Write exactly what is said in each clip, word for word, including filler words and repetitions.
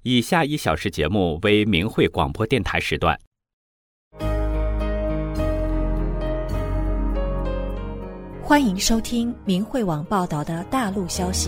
以下一小时节目为明慧广播电台时段。 欢迎收听明慧网报道的大陆消息。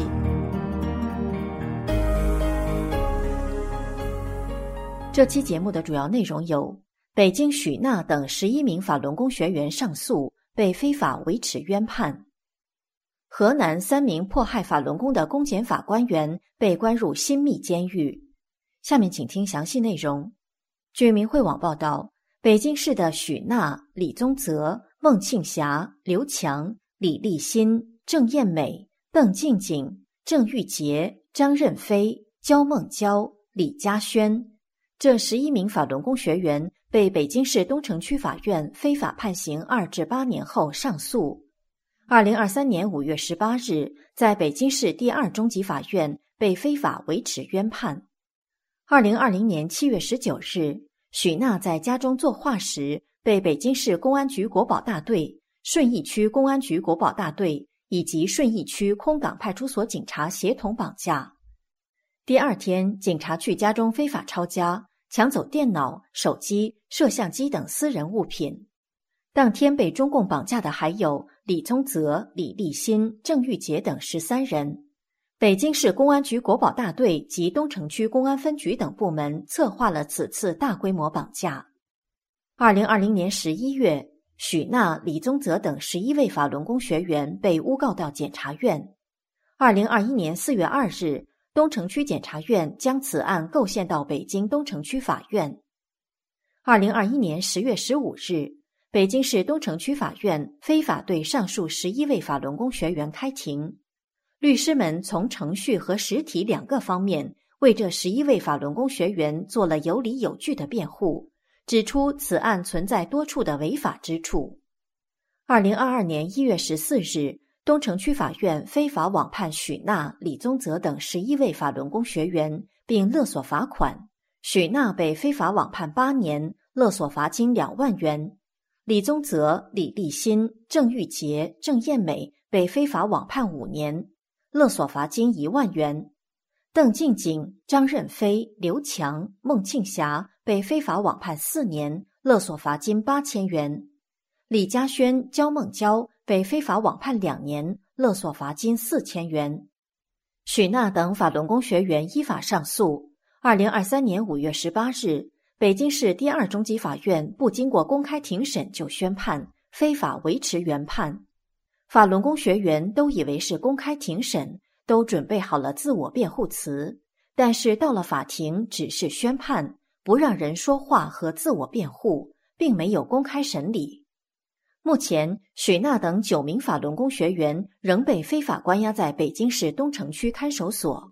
这期节目的主要内容有：北京许娜等十一名法轮功学员上诉，被非法维持冤判；河南三名迫害法轮功的公检法官员被关入新密监狱。下面请听详细内容。据明慧网报道，北京市的许娜、李宗泽、孟庆霞、刘强、李立新、郑艳美、邓静静、郑玉洁、张任飞、焦梦娇、李嘉轩这十一名法轮功学员被北京市东城区法院非法判刑二至八年后上诉。二零二三年五月十八日，在北京市第二中级法院被非法维持冤判。二零二零年七月十九日，许娜在家中作画时，被北京市公安局国保大队、顺义区公安局国保大队以及顺义区空港派出所警察协同绑架。第二天，警察去家中非法抄家，抢走电脑、手机、摄像机等私人物品。当天被中共绑架的还有李宗泽、李立新、郑玉洁等十三人。北京市公安局国保大队及东城区公安分局等部门策划了此次大规模绑架。二零二零年十一月，许娜、李宗泽等十一位法轮功学员被诬告到检察院。二零二一年四月二日，东城区检察院将此案构宪到北京东城区法院。二零二一年十月十五日，北京市东城区法院非法对上述十一位法轮功学员开庭。律师们从程序和实体两个方面为这十一位法轮功学员做了有理有据的辩护，指出此案存在多处的违法之处。二零二二年一月十四日，东城区法院非法网判许娜、李宗泽等十一位法轮功学员，并勒索罚款。许娜被非法网判八年，勒索罚金两万元；李宗泽、李立新、郑玉洁、郑艳美被非法网判五年，勒索罚金一万元；邓静静、张任飞、刘强、孟庆霞被非法网判四年，勒索罚金八千元；李嘉轩、焦梦娇被非法网判两年，勒索罚金四千元。许娜等法轮功学员依法上诉。二零二三年五月十八日，北京市第二中级法院不经过公开庭审就宣判，非法维持原判。法轮功学员都以为是公开庭审，都准备好了自我辩护词，但是到了法庭只是宣判，不让人说话和自我辩护，并没有公开审理。目前，许娜等九名法轮功学员仍被非法关押在北京市东城区看守所。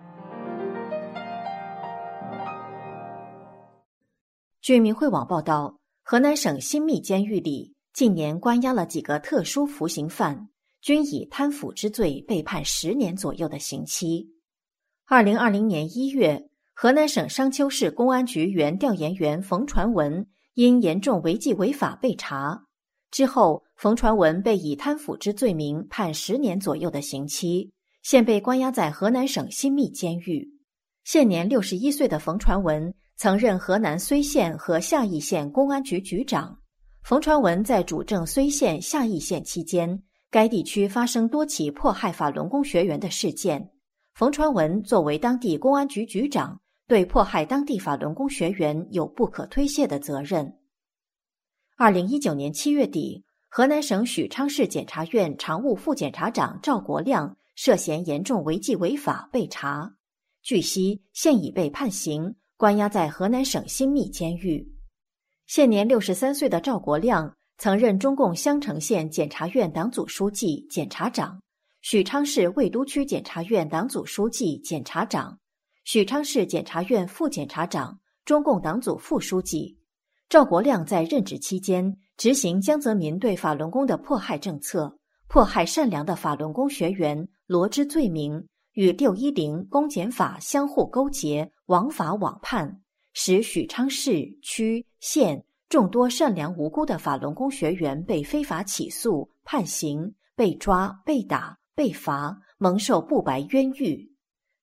据明慧网报道，河南省新密监狱里近年关押了几个特殊服刑犯，均以贪腐之罪被判十年左右的刑期。二零二零年一月，河南省商丘市公安局原调研员冯传文因严重违纪违法被查。之后，冯传文被以贪腐之罪名判十年左右的刑期，现被关押在河南省新密监狱。现年六十一岁的冯传文曾任河南睢县和夏邑县公安局局长。冯传文在主政睢县、夏邑县期间，该地区发生多起迫害法轮功学员的事件。冯传文作为当地公安局局长，对迫害当地法轮功学员有不可推卸的责任。二零一九年七月底，河南省许昌市检察院常务副检察长赵国亮涉嫌严重违纪违法被查，据悉现已被判刑，关押在河南省新密监狱。现年六十三岁的赵国亮曾任中共襄城县检察院党组书记、检察长，许昌市魏都区检察院党组书记、检察长，许昌市检察院副检察长，中共党组副书记。赵国亮在任职期间执行江泽民对法轮功的迫害政策，迫害善良的法轮功学员，罗织罪名，与六一零公检法相互勾结，枉法枉判，使许昌市、区、县众多善良无辜的法轮功学员被非法起诉、判刑、被抓、被打、被罚，蒙受不白冤狱。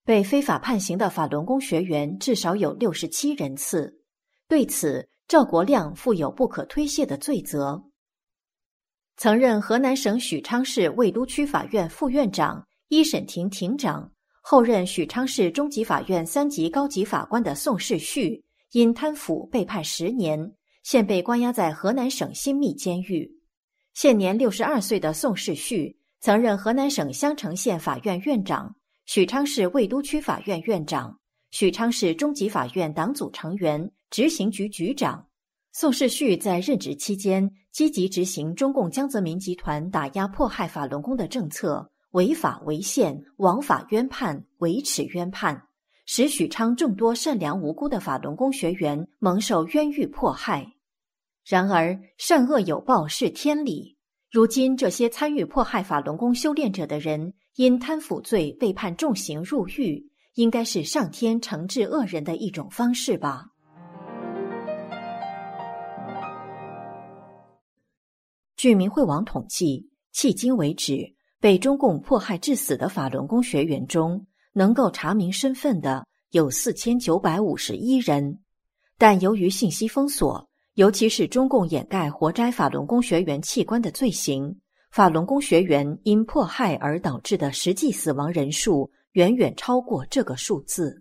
被非法判刑的法轮功学员至少有六十七人次。对此，赵国亮负有不可推卸的罪责。曾任河南省许昌市魏都区法院副院长、一审庭庭长，后任许昌市中级法院三级高级法官的宋世旭，因贪腐被判十年，现被关押在河南省新密监狱。现年六十二岁的宋世旭，曾任河南省襄城县法院院长、许昌市魏都区法院院长、许昌市中级法院党组成员、执行局局长。宋世旭在任职期间，积极执行中共江泽民集团打压迫害法轮功的政策，违法违宪，枉法冤判，维持冤判，使许昌众多善良无辜的法轮功学员蒙受冤狱迫害。然而，善恶有报是天理。如今这些参与迫害法轮功修炼者的人，因贪腐罪被判重刑入狱，应该是上天惩治恶人的一种方式吧。据明慧网统计，迄今为止，被中共迫害致死的法轮功学员中，能够查明身份的有四千九百五十一人，但由于信息封锁，尤其是中共掩盖活摘法轮功学员器官的罪行，法轮功学员因迫害而导致的实际死亡人数远远超过这个数字。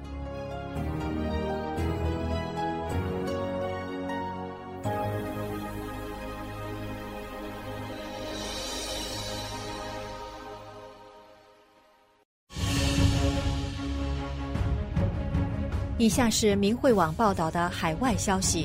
以下是明慧网报道的海外消息，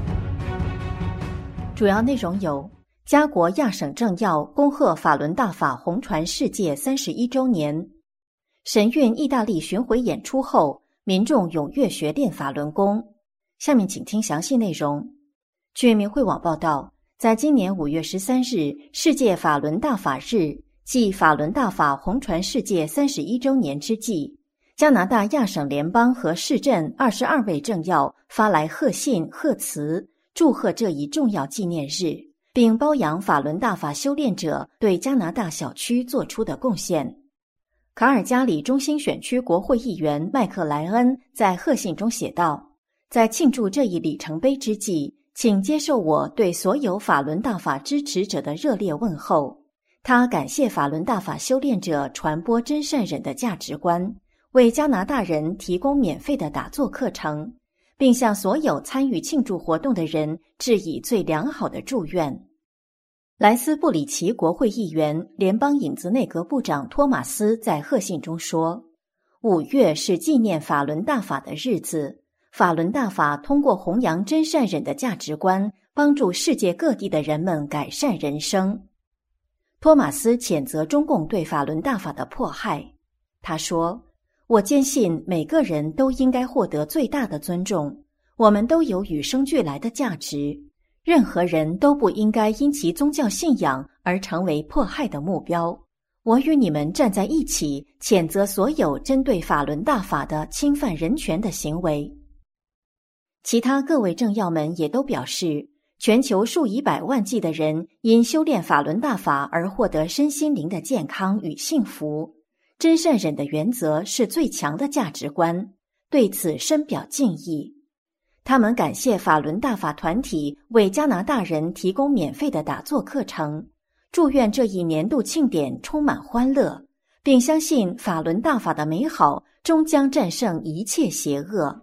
主要内容有：嘉国亚省政要恭贺法轮大法红传世界三十一周年；神韵意大利巡回演出后，民众踊跃学练法轮功。下面请听详细内容。据明慧网报道，在今年五月十三日世界法轮大法日，即法轮大法红传世界三十一周年之际，加拿大亚省联邦和市镇二十二位政要发来贺信贺词，祝贺这一重要纪念日，并褒扬法轮大法修炼者对加拿大小区做出的贡献。卡尔加里中心选区国会议员麦克莱恩在贺信中写道：在庆祝这一里程碑之际，请接受我对所有法轮大法支持者的热烈问候。他感谢法轮大法修炼者传播真善忍的价值观，为加拿大人提供免费的打坐课程，并向所有参与庆祝活动的人致以最良好的祝愿。莱斯布里奇国会议员、联邦影子内阁部长托马斯在贺信中说：五月是纪念法轮大法的日子，法轮大法通过弘扬真善忍的价值观，帮助世界各地的人们改善人生。托马斯谴责中共对法轮大法的迫害，他说：我坚信每个人都应该获得最大的尊重，我们都有与生俱来的价值，任何人都不应该因其宗教信仰而成为迫害的目标。我与你们站在一起，谴责所有针对法轮大法的侵犯人权的行为。其他各位政要们也都表示，全球数以百万计的人因修炼法轮大法而获得身心灵的健康与幸福。真善忍的原则是最强的价值观，对此深表敬意。他们感谢法轮大法团体为加拿大人提供免费的打坐课程，祝愿这一年度庆典充满欢乐，并相信法轮大法的美好终将战胜一切邪恶。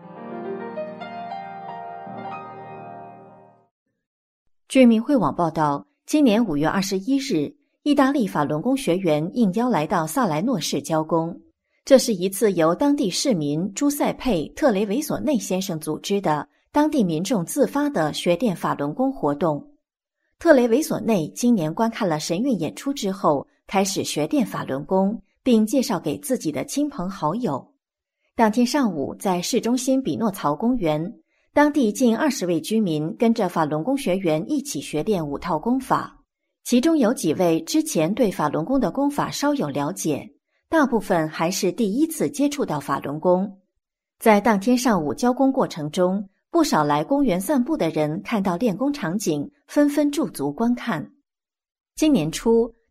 据明慧网报道，今年五月二十一日，意大利法轮功学员应邀来到萨莱诺市交功。这是一次由当地市民朱塞佩·特雷维索内先生组织的当地民众自发的学练法轮功活动。特雷维索内今年观看了神韵演出之后，开始学练法轮功，并介绍给自己的亲朋好友。当天上午，在市中心比诺曹公园，当地近二十位居民跟着法轮功学员一起学练五套功法，其中有几位之前对法轮功的功法稍有了解，大部分还是第一次接触到法轮功。在当天上午交功过程中，不少来公园散步的人看到练功场景，纷纷驻足观看。今年初，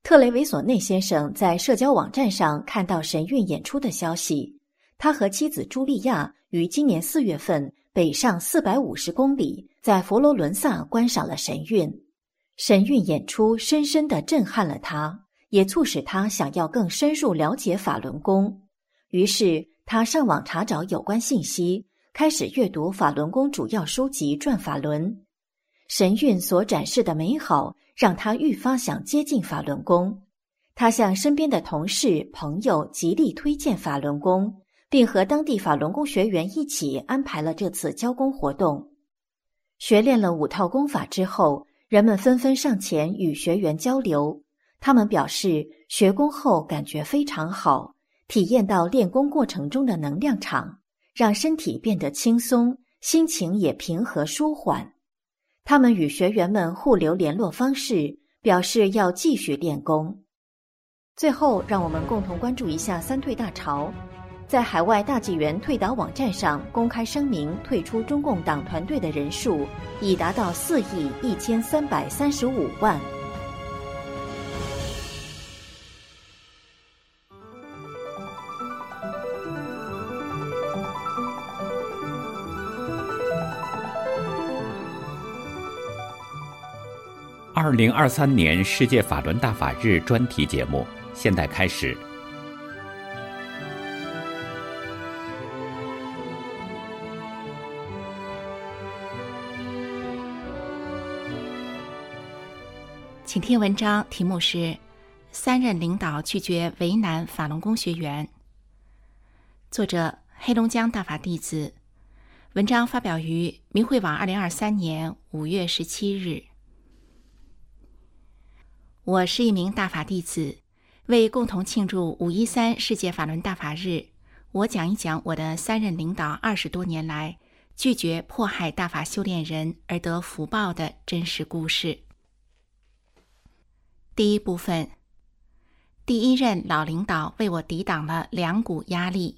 特雷维索内先生在社交网站上看到神韵演出的消息，他和妻子茱莉亚于今年四月份北上四百五十公里，在佛罗伦萨观赏了神韵。神韵演出深深地震撼了他，也促使他想要更深入了解法轮功。于是他上网查找有关信息，开始阅读法轮功主要书籍《转法轮》。神韵所展示的美好让他愈发想接近法轮功。他向身边的同事朋友极力推荐法轮功，并和当地法轮功学员一起安排了这次教功活动。学练了五套功法之后，人们纷纷上前与学员交流。他们表示学功后感觉非常好，体验到练功过程中的能量场，让身体变得轻松，心情也平和舒缓。他们与学员们互留联络方式，表示要继续练功。最后，让我们共同关注一下三退大潮。在海外大纪元退党网站上公开声明退出中共党团队的人数已达到四亿一千三百三十五万。 二零二三年世界法轮大法日专题节目现在开始。 请听文章，题目是三任领导拒绝为难法轮功学员，作者黑龙江大法弟子，文章发表于明慧网二零二三年五月十七日。我是一名大法弟子，为共同庆祝五一三世界法轮大法日，我讲一讲我的三任领导二十多年来拒绝迫害大法修炼人而得福报的真实故事。第一部分，第一任老领导为我抵挡了两股压力。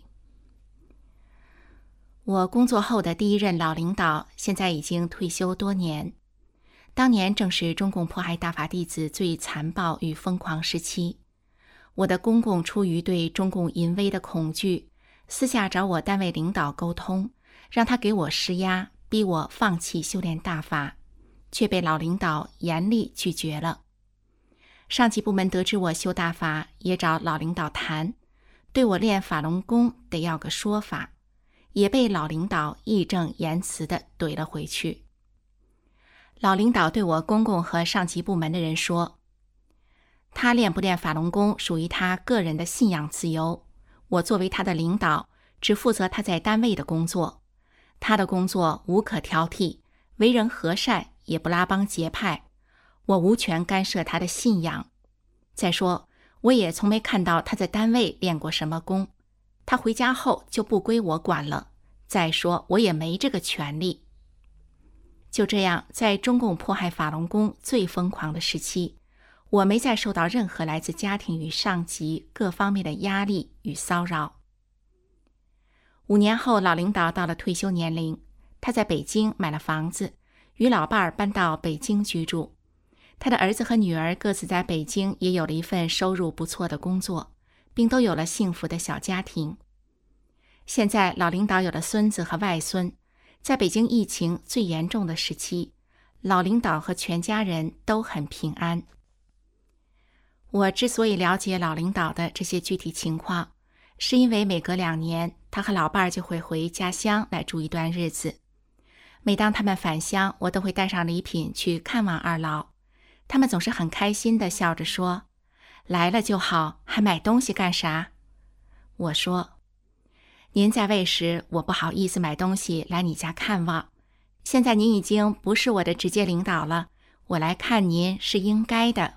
我工作后的第一任老领导现在已经退休多年，当年正是中共迫害大法弟子最残暴与疯狂时期。我的公公出于对中共淫威的恐惧，私下找我单位领导沟通，让他给我施压，逼我放弃修炼大法，却被老领导严厉拒绝了。上级部门得知我修大法，也找老领导谈，对我练法轮功得要个说法，也被老领导义正言辞地怼了回去。老领导对我公公和上级部门的人说，他练不练法轮功属于他个人的信仰自由，我作为他的领导，只负责他在单位的工作，他的工作无可挑剔，为人和善，也不拉帮结派，我无权干涉他的信仰。再说，我也从没看到他在单位练过什么功，他回家后就不归我管了。再说，我也没这个权利。就这样，在中共迫害法轮功最疯狂的时期，我没再受到任何来自家庭与上级各方面的压力与骚扰。五年后，老领导到了退休年龄，他在北京买了房子，与老伴儿搬到北京居住。他的儿子和女儿各自在北京也有了一份收入不错的工作，并都有了幸福的小家庭。现在老领导有了孙子和外孙，在北京疫情最严重的时期，老领导和全家人都很平安。我之所以了解老领导的这些具体情况，是因为每隔两年，他和老伴儿就会回家乡来住一段日子。每当他们返乡，我都会带上礼品去看望二老。他们总是很开心地笑着说，来了就好，还买东西干啥？我说，您在位时，我不好意思买东西来你家看望，现在您已经不是我的直接领导了，我来看您是应该的。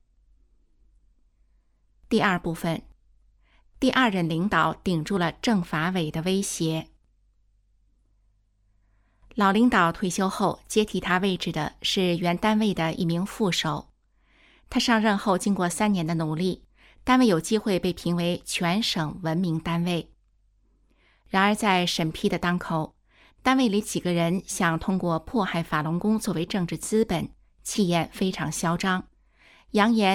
第二部分，第二任领导顶住了政法委的威胁。老领导退休后，接替他位置的是原单位的一名副手。他上任后，经过三年的努力，单位有机会被评为全省文明单位。然而在审批的当口，单位里几个人想通过迫害法轮功作为政治资本，气焰非常嚣张，扬言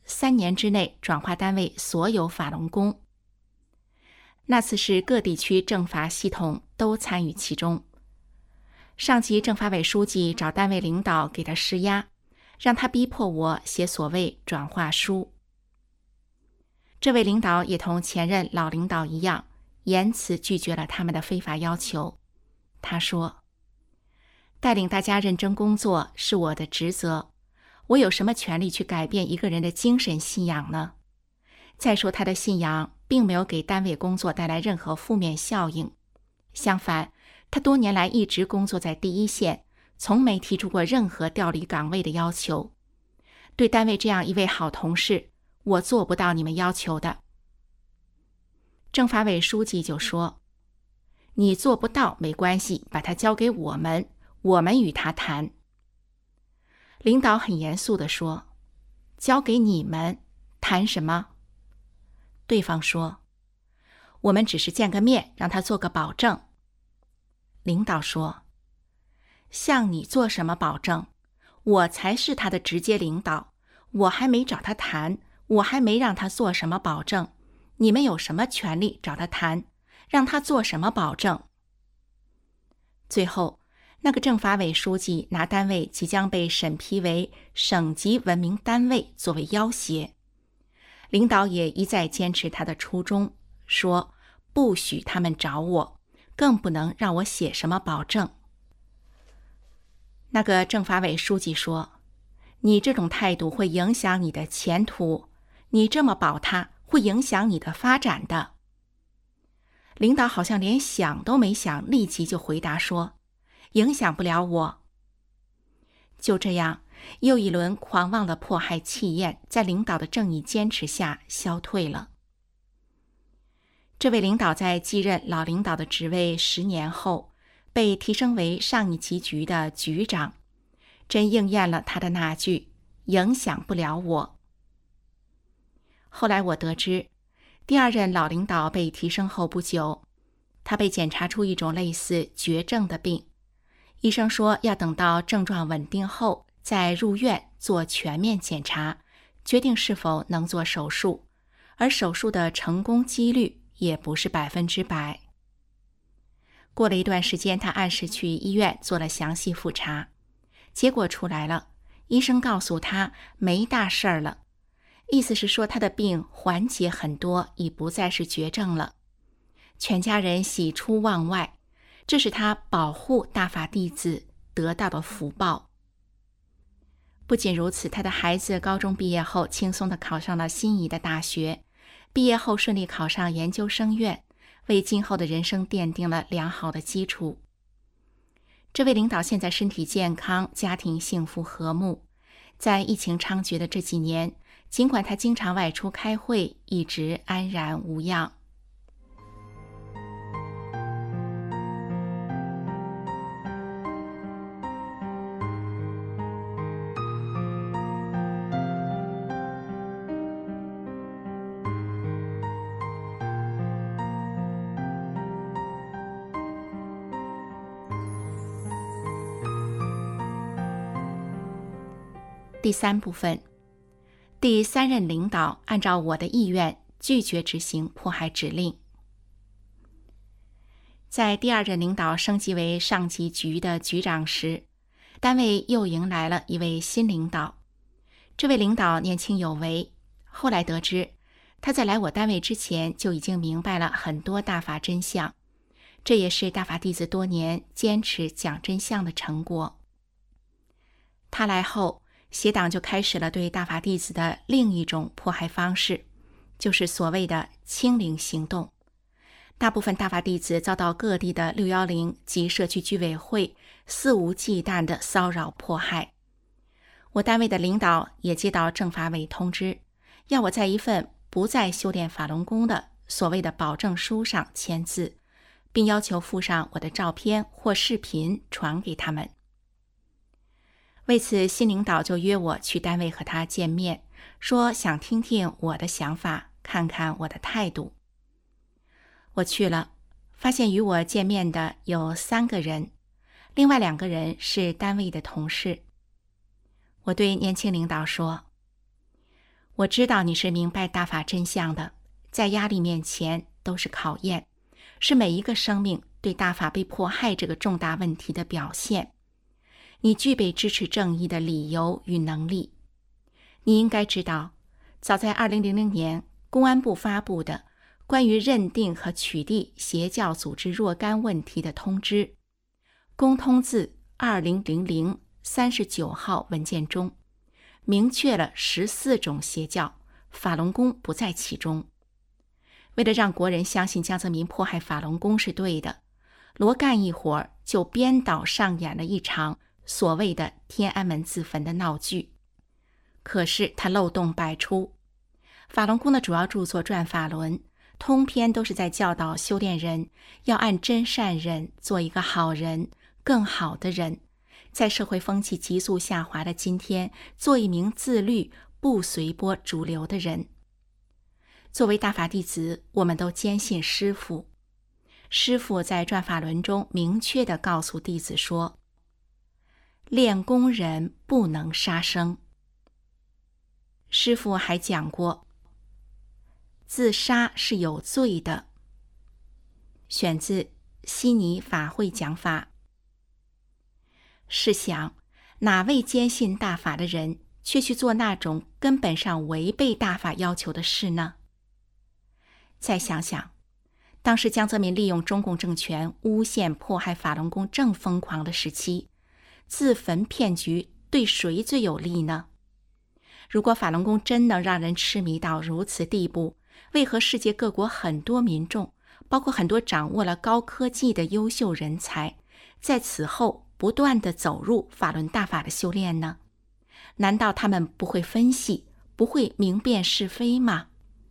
三年之内转化单位所有法轮功。那次是各地区政法系统都参与其中。上级政法委书记找单位领导给他施压，让他逼迫我写所谓转化书。这位领导也同前任老领导一样，严词拒绝了他们的非法要求。他说，带领大家认真工作是我的职责，我有什么权利去改变一个人的精神信仰呢？再说他的信仰并没有给单位工作带来任何负面效应，相反，他多年来一直工作在第一线，从没提出过任何调离岗位的要求。对单位这样一位好同事，我做不到你们要求的。政法委书记就说，你做不到没关系，把他交给我们，我们与他谈。领导很严肃地说，交给你们，谈什么？对方说，我们只是见个面，让他做个保证。领导说，向你做什么保证？我才是他的直接领导，我还没找他谈，我还没让他做什么保证，你们有什么权利找他谈，让他做什么保证？最后，那个政法委书记拿单位即将被审批为省级文明单位作为要挟。领导也一再坚持他的初衷，说不许他们找我，更不能让我写什么保证。那个政法委书记说，你这种态度会影响你的前途，你这么保他会影响你的发展的。领导好像连想都没想，立即就回答说，影响不了我。就这样，又一轮狂妄的迫害气焰在领导的正义坚持下消退了。这位领导在继任老领导的职位十年后，被提升为上一级局的局长，真应验了他的那句影响不了我。后来我得知，第二任老领导被提升后不久，他被检查出一种类似绝症的病，医生说要等到症状稳定后再入院做全面检查，决定是否能做手术，而手术的成功几率也不是百分之百。过了一段时间，他按时去医院做了详细复查，结果出来了，医生告诉他没大事儿了，意思是说他的病缓解很多，已不再是绝症了。全家人喜出望外，这是他保护大法弟子得到的福报。不仅如此，他的孩子高中毕业后轻松地考上了心仪的大学，毕业后顺利考上研究生院，为今后的人生奠定了良好的基础。这位领导现在身体健康，家庭幸福和睦。在疫情猖獗的这几年，尽管他经常外出开会，一直安然无恙。第三部分，第三任领导按照我的意愿拒绝执行迫害指令。在第二任领导升级为上级局的局长时，单位又迎来了一位新领导。这位领导年轻有为，后来得知他在来我单位之前就已经明白了很多大法真相，这也是大法弟子多年坚持讲真相的成果。他来后，协党就开始了对大法弟子的另一种迫害方式，就是所谓的清零行动。大部分大法弟子遭到各地的六一零及社区居委会肆无忌惮的骚扰迫害。我单位的领导也接到政法委通知，要我在一份不再修炼法轮功的所谓的保证书上签字，并要求附上我的照片或视频传给他们。为此，新领导就约我去单位和他见面，说想听听我的想法，看看我的态度。我去了，发现与我见面的有三个人，另外两个人是单位的同事。我对年轻领导说， 我知道你是明白大法真相的，在压力面前都是考验，是每一个生命对大法被迫害这个重大问题的表现。你具备支持正义的理由与能力。你应该知道，早在二零零零年公安部发布的关于认定和取缔邪教组织若干问题的通知，公通字二零零零三十九号文件中，明确了十四种邪教，法轮功不在其中。为了让国人相信江泽民迫害法轮功是对的，罗干一伙就编导上演了一场所谓的天安门自焚的闹剧。可是他漏洞百出，法轮功的主要著作《转法轮》通篇都是在教导修炼人要按真善忍做一个好人，更好的人，在社会风气急速下滑的今天，做一名自律不随波逐流的人。作为大法弟子，我们都坚信师父。师父在《转法轮》中明确地告诉弟子说，练功人不能杀生。师父还讲过，自杀是有罪的。选自悉尼法会讲法。试想，哪位坚信大法的人却去做那种根本上违背大法要求的事呢？再想想，当时江泽民利用中共政权诬陷迫害法轮功正疯狂的时期，自焚骗局对谁最有利呢？如果法轮功真能让人痴迷到如此地步，为何世界各国很多民众，包括很多掌握了高科技的优秀人才，在此后不断地走入法轮大法的修炼呢？难道他们不会分析，不会明辨是非吗？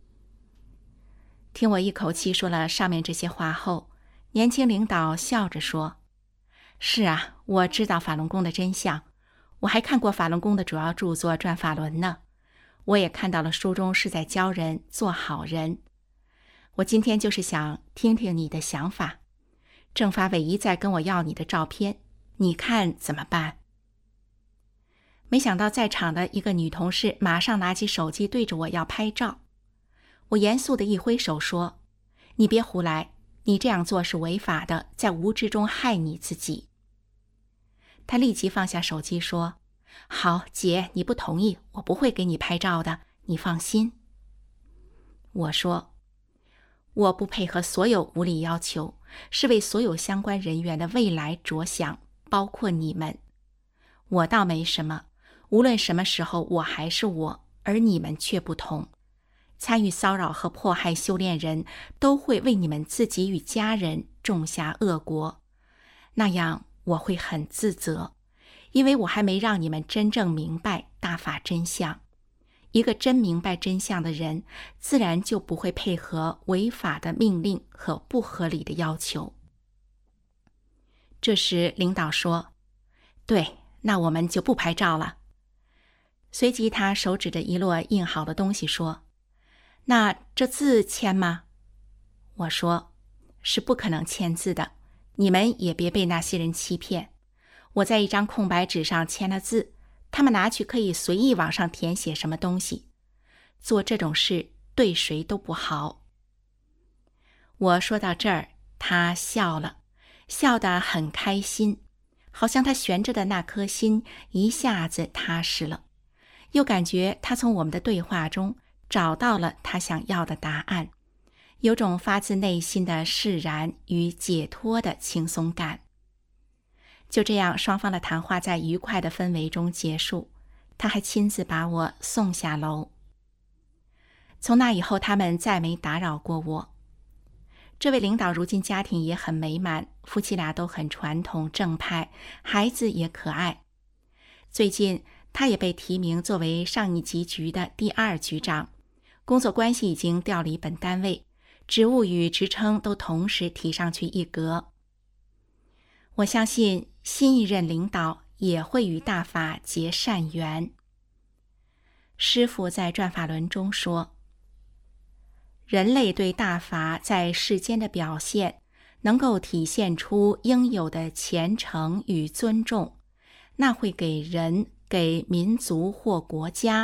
听我一口气说了上面这些话后，年轻领导笑着说，是啊，我知道法轮功的真相，我还看过法轮功的主要著作《转法轮》呢，我也看到了书中是在教人做好人。我今天就是想听听你的想法。政法委一再跟我要你的照片，你看怎么办？没想到在场的一个女同事马上拿起手机对着我要拍照。我严肃地一挥手说，你别胡来，你这样做是违法的，在无知中害你自己。她立即放下手机说，好，姐，你不同意，我不会给你拍照的，你放心。我说，我不配合所有无理要求，是为所有相关人员的未来着想，包括你们。我倒没什么，无论什么时候我还是我，而你们却不同。参与骚扰和迫害修炼人，都会为你们自己与家人种下恶果，那样我会很自责，因为我还没让你们真正明白大法真相。一个真明白真相的人，自然就不会配合违法的命令和不合理的要求。这时领导说，对，那我们就不拍照了。随即他手指着一摞印好的东西说，那这字签吗？我说，是不可能签字的，你们也别被那些人欺骗。我在一张空白纸上签了字，他们拿去可以随意往上填写什么东西。做这种事对谁都不好。我说到这儿，他笑了，笑得很开心，好像他悬着的那颗心一下子踏实了，又感觉他从我们的对话中找到了他想要的答案，有种发自内心的释然与解脱的轻松感。就这样，双方的谈话在愉快的氛围中结束，他还亲自把我送下楼。从那以后，他们再没打扰过我。这位领导如今家庭也很美满，夫妻俩都很传统正派，孩子也可爱。最近他也被提名作为上一级局的第二局长，工作关系已经调离本单位，职务与职称都同时提上去一格。我相信新一任领导也会与大法结善缘。师父在《转法轮》中说，人类对大法在世间的表现，能够体现出应有的虔诚与尊重，那会给人、给民族或国家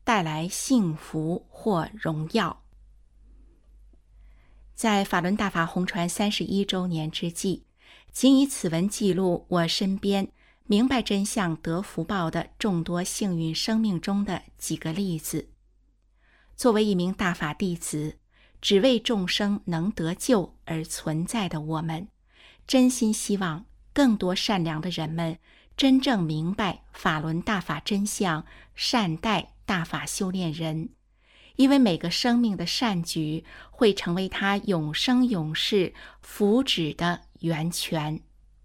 带来幸福或荣耀。在法轮大法弘传三十一周年之际，仅以此文记录我身边明白真相得福报的众多幸运生命中的几个例子。作为一名大法弟子，只为众生能得救而存在的我们，真心希望更多善良的人们真正明白法轮大法真相，善待大法修炼人，因为每个生命的善举会成为他永生永世福祉的源泉。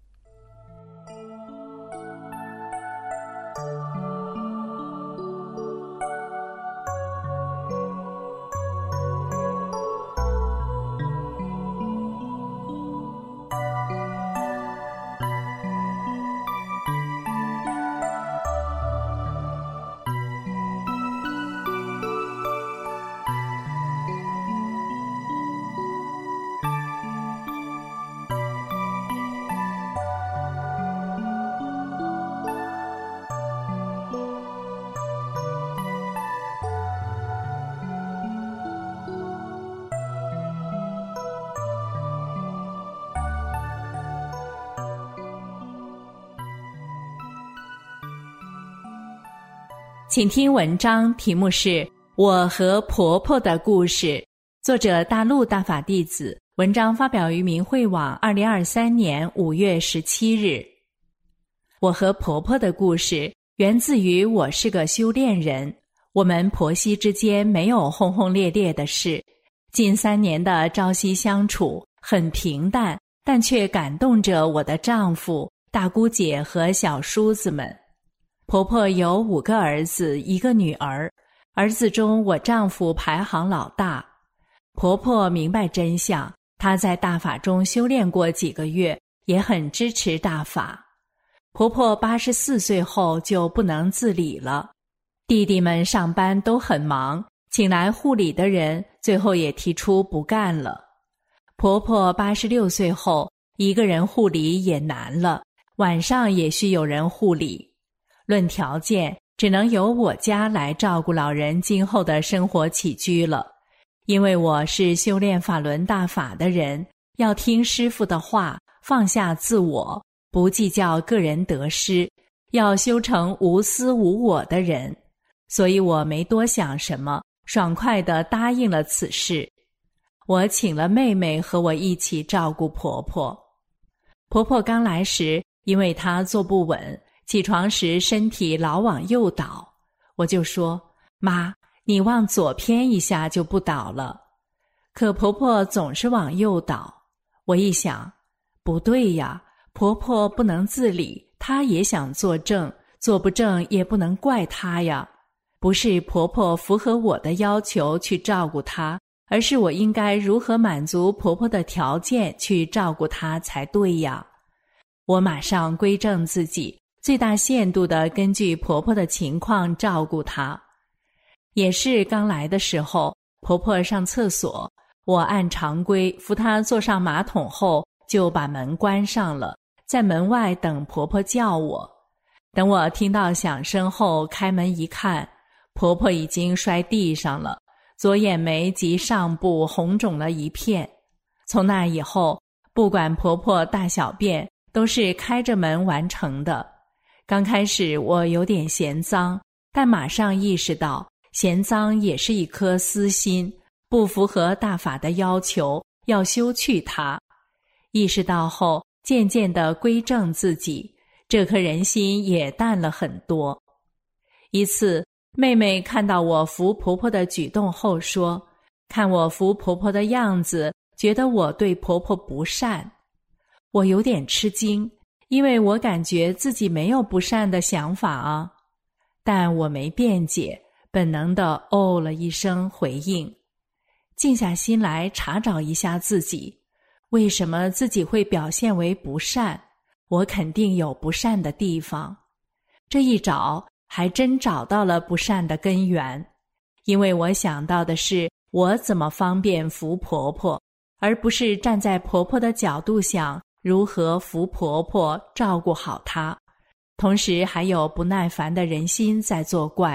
请听文章，题目是《我和婆婆的故事》，作者大陆大法弟子，文章发表于明慧网二零二三年五月十七日。我和婆婆的故事源自于我是个修炼人，我们婆媳之间没有轰轰烈烈的事，近三年的朝夕相处很平淡，但却感动着我的丈夫、大姑姐和小叔子们。婆婆有五个儿子，一个女儿，儿子中我丈夫排行老大。婆婆明白真相，她在大法中修炼过几个月，也很支持大法。婆婆八十四岁后就不能自理了，弟弟们上班都很忙，请来护理的人最后也提出不干了。婆婆八十六岁后，一个人护理也难了，晚上也需有人护理。论条件，只能由我家来照顾老人今后的生活起居了。因为我是修炼法轮大法的人，要听师父的话，放下自我，不计较个人得失，要修成无私无我的人。所以我没多想什么，爽快地答应了此事。我请了妹妹和我一起照顾婆婆。婆婆刚来时，因为她坐不稳，起床时身体老往右倒，我就说：妈，你往左偏一下就不倒了。可婆婆总是往右倒，我一想，不对呀，婆婆不能自理，她也想做正，做不正也不能怪她呀。不是婆婆符合我的要求去照顾她，而是我应该如何满足婆婆的条件去照顾她才对呀。我马上归正自己，最大限度地根据婆婆的情况照顾她。也是刚来的时候，婆婆上厕所，我按常规扶她坐上马桶后，就把门关上了，在门外等婆婆叫我。等我听到响声后开门一看，婆婆已经摔地上了，左眼眉及上部红肿了一片。从那以后，不管婆婆大小便，都是开着门完成的。刚开始我有点嫌脏，但马上意识到嫌脏也是一颗私心，不符合大法的要求，要修去它。意识到后，渐渐地归正自己，这颗人心也淡了很多。一次，妹妹看到我扶婆婆的举动后说，看我扶婆婆的样子，觉得我对婆婆不善。我有点吃惊，因为我感觉自己没有不善的想法啊。但我没辩解，本能地哦了一声回应。静下心来查找一下自己，为什么自己会表现为不善？我肯定有不善的地方。这一找，还真找到了不善的根源。因为我想到的是我怎么方便扶婆婆，而不是站在婆婆的角度想如何扶婆婆，照顾好她。同时还有不耐烦的人心在作怪，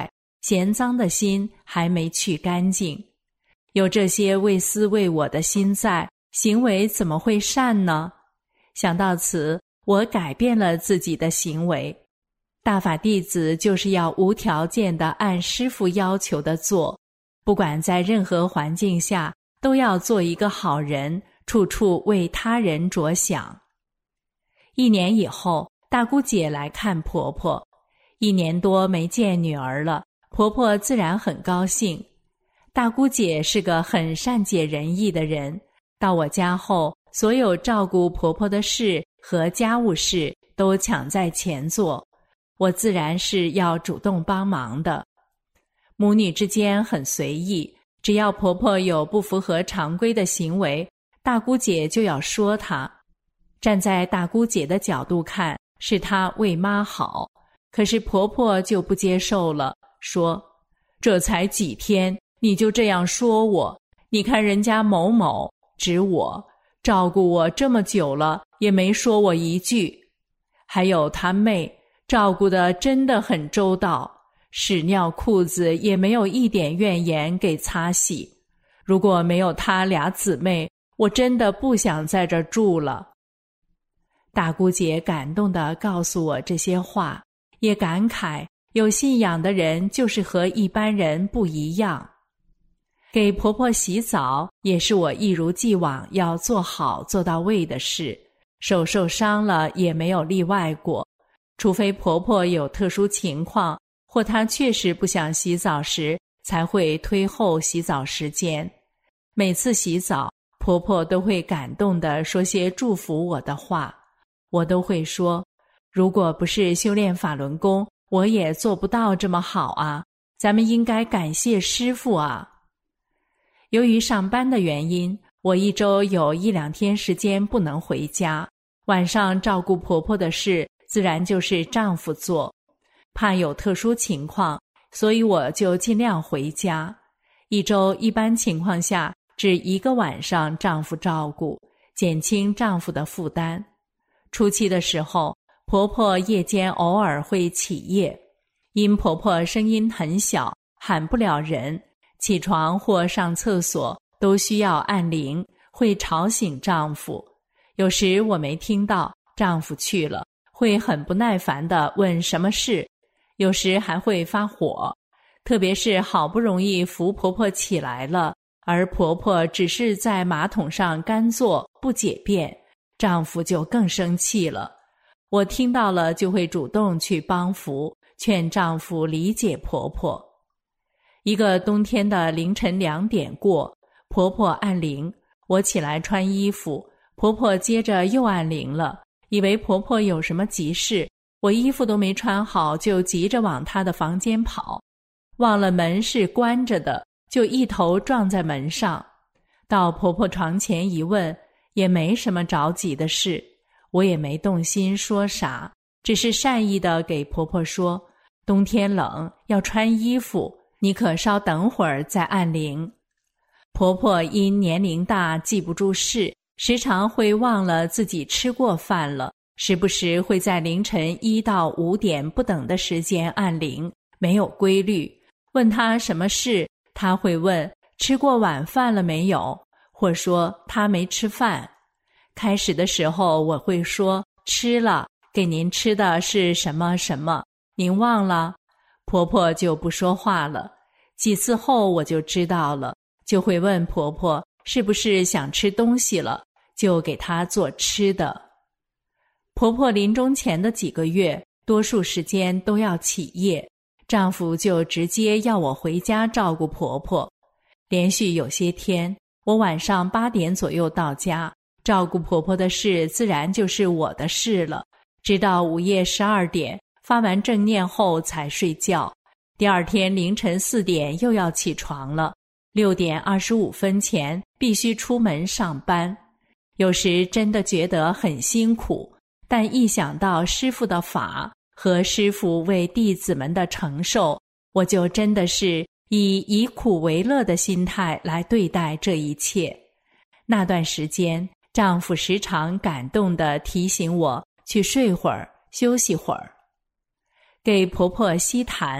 嫌脏的心还没去干净。有这些为私为我的心在，行为怎么会善呢？想到此，我改变了自己的行为。大法弟子就是要无条件地按师父要求的做，不管在任何环境下，都要做一个好人，处处为他人着想。一年以后，大姑姐来看婆婆，一年多没见女儿了，婆婆自然很高兴。大姑姐是个很善解人意的人，到我家后，所有照顾婆婆的事和家务事都抢在前做，我自然是要主动帮忙的。母女之间很随意，只要婆婆有不符合常规的行为，大姑姐就要说她。站在大姑姐的角度看，是她为妈好，可是婆婆就不接受了，说：这才几天，你就这样说我？你看人家某某，指我，照顾我这么久了，也没说我一句。还有她妹，照顾得真的很周到，屎尿裤子也没有一点怨言给擦洗。如果没有她俩姊妹，我真的不想在这儿住了。大姑姐感动地告诉我这些话，也感慨有信仰的人就是和一般人不一样。给婆婆洗澡也是我一如既往要做好做到位的事，手受伤了也没有例外过，除非婆婆有特殊情况，或她确实不想洗澡时，才会推后洗澡时间。每次洗澡，婆婆都会感动地说些祝福我的话，我都会说，如果不是修炼法轮功，我也做不到这么好啊，咱们应该感谢师父啊。由于上班的原因，我一周有一两天时间不能回家，晚上照顾婆婆的事自然就是丈夫做，怕有特殊情况，所以我就尽量回家。一周一般情况下只一个晚上丈夫照顾，减轻丈夫的负担。初期的时候，婆婆夜间偶尔会起夜，因婆婆声音很小，喊不了人，起床或上厕所都需要按铃，会吵醒丈夫。有时我没听到，丈夫去了，会很不耐烦地问什么事，有时还会发火。特别是好不容易扶婆婆起来了，而婆婆只是在马桶上干坐不解便，丈夫就更生气了。我听到了就会主动去帮扶，劝丈夫理解婆婆。一个冬天的凌晨两点过，婆婆按铃，我起来穿衣服，婆婆接着又按铃了，以为婆婆有什么急事，我衣服都没穿好，就急着往她的房间跑，忘了门是关着的，就一头撞在门上。到婆婆床前一问，也没什么着急的事，我也没动心说啥，只是善意地给婆婆说，冬天冷，要穿衣服，你可稍等会儿再按铃。婆婆因年龄大记不住事，时常会忘了自己吃过饭了，时不时会在凌晨一到五点不等的时间按铃，没有规律。问她什么事，她会问吃过晚饭了没有，或说她没吃饭。开始的时候我会说吃了，给您吃的是什么什么，您忘了？婆婆就不说话了。几次后我就知道了，就会问婆婆是不是想吃东西了，就给她做吃的。婆婆临终前的几个月，多数时间都要起夜，丈夫就直接要我回家照顾婆婆。连续有些天，我晚上八点左右到家，照顾婆婆的事自然就是我的事了，直到午夜十二点发完正念后才睡觉。第二天凌晨四点又要起床了，六点二十五分前必须出门上班。有时真的觉得很辛苦，但一想到师父的法和师父为弟子们的承受，我就真的是以以苦为乐的心态来对待这一切。那段时间，丈夫时常感动地提醒我去睡会儿，休息会儿。给婆婆吸痰，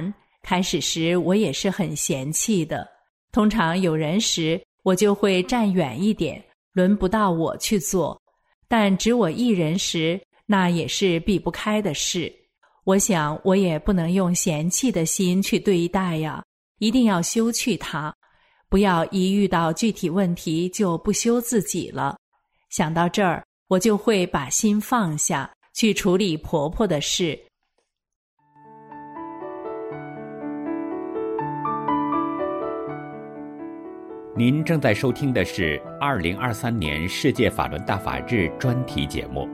开始时我也是很嫌弃的，通常有人时我就会站远一点，轮不到我去做，但只我一人时，那也是避不开的事。我想我也不能用嫌弃的心去对待呀，一定要修去它，不要一遇到具体问题就不修自己了。想到这儿，我就会把心放下，去处理婆婆的事。 您正在收听的是二零二三年世界法轮大法日专题节目。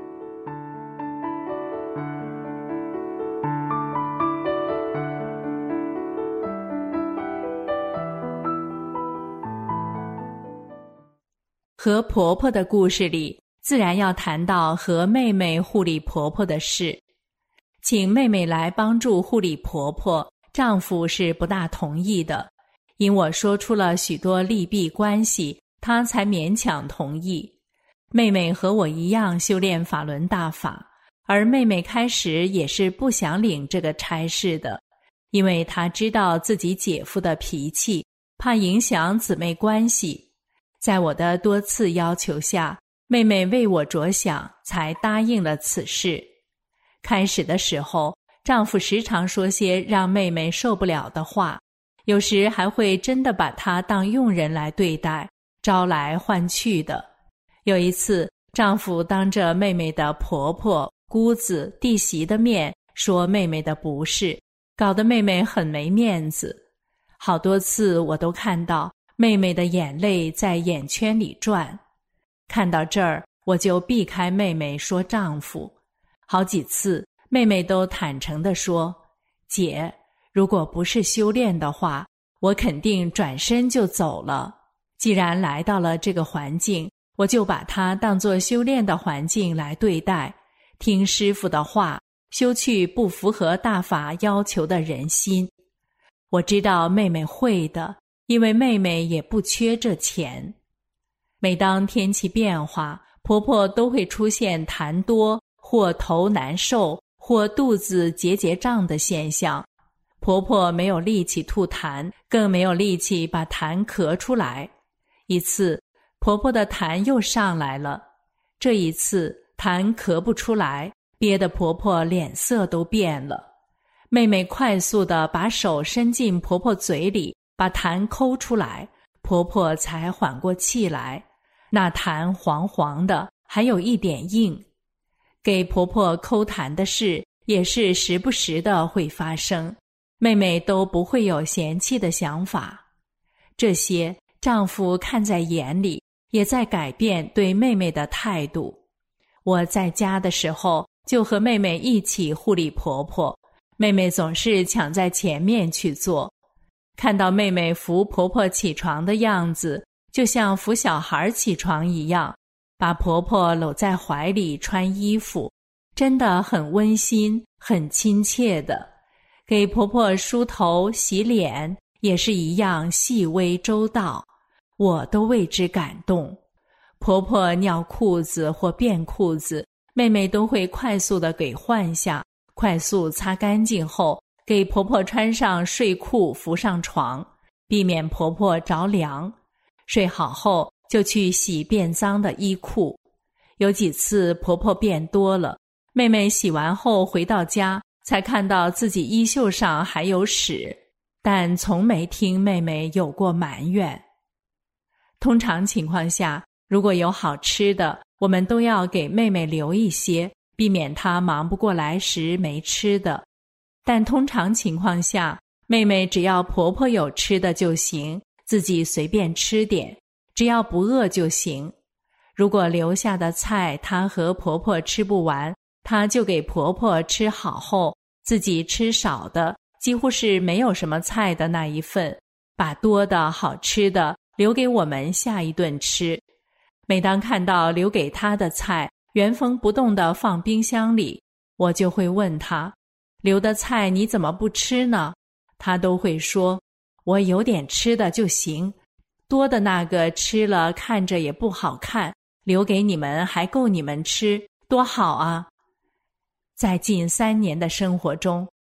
和婆婆的故事里，自然要谈到和妹妹护理婆婆的事。请妹妹来帮助护理婆婆，丈夫是不大同意的，因我说出了许多利弊关系，他才勉强同意。妹妹和我一样修炼法轮大法，而妹妹开始也是不想领这个差事的，因为她知道自己姐夫的脾气，怕影响姊妹关系。在我的多次要求下，妹妹为我着想，才答应了此事。开始的时候，丈夫时常说些让妹妹受不了的话，有时还会真的把她当佣人来对待，招来唤去的。有一次，丈夫当着妹妹的婆婆、姑子、弟媳的面说妹妹的不是，搞得妹妹很没面子。好多次我都看到妹妹的眼泪在眼圈里转，看到这儿，我就避开妹妹说丈夫。好几次，妹妹都坦诚地说：“姐，如果不是修炼的话，我肯定转身就走了。既然来到了这个环境，我就把它当作修炼的环境来对待，听师父的话，修去不符合大法要求的人心。”我知道妹妹会的，因为妹妹也不缺这钱。每当天气变化，婆婆都会出现痰多或头难受或肚子结结胀的现象。婆婆没有力气吐痰，更没有力气把痰咳出来。一次，婆婆的痰又上来了，这一次痰咳不出来，憋得婆婆脸色都变了。妹妹快速地把手伸进婆婆嘴里，把痰抠出来，婆婆才缓过气来。那痰黄黄的，还有一点硬。给婆婆抠痰的事也是时不时的会发生，妹妹都不会有嫌弃的想法。这些丈夫看在眼里，也在改变对妹妹的态度。我在家的时候，就和妹妹一起护理婆婆，妹妹总是抢在前面去做。看到妹妹扶婆婆起床的样子，就像扶小孩起床一样，把婆婆搂在怀里穿衣服，真的很温馨，很亲切的。给婆婆梳头洗脸也是一样细微周到，我都为之感动。婆婆尿裤子或变裤子，妹妹都会快速地给换下，快速擦干净后，给婆婆穿上睡裤扶上床，避免婆婆着凉。睡好后就去洗变脏的衣裤。有几次婆婆变多了，妹妹洗完后回到家，才看到自己衣袖上还有屎，但从没听妹妹有过埋怨。通常情况下，如果有好吃的，我们都要给妹妹留一些，避免她忙不过来时没吃的。但通常情况下，妹妹只要婆婆有吃的就行，自己随便吃点，只要不饿就行。如果留下的菜她和婆婆吃不完，她就给婆婆吃好后，自己吃少的，几乎是没有什么菜的那一份，把多的好吃的留给我们下一顿吃。每当看到留给她的菜原封不动地放冰箱里，我就会问她，留的菜你怎么不吃呢？她都会说，我有点吃的就行，多的那个吃了看着也不好看，留给你们还够你们吃，多好啊。在近三年的生活中，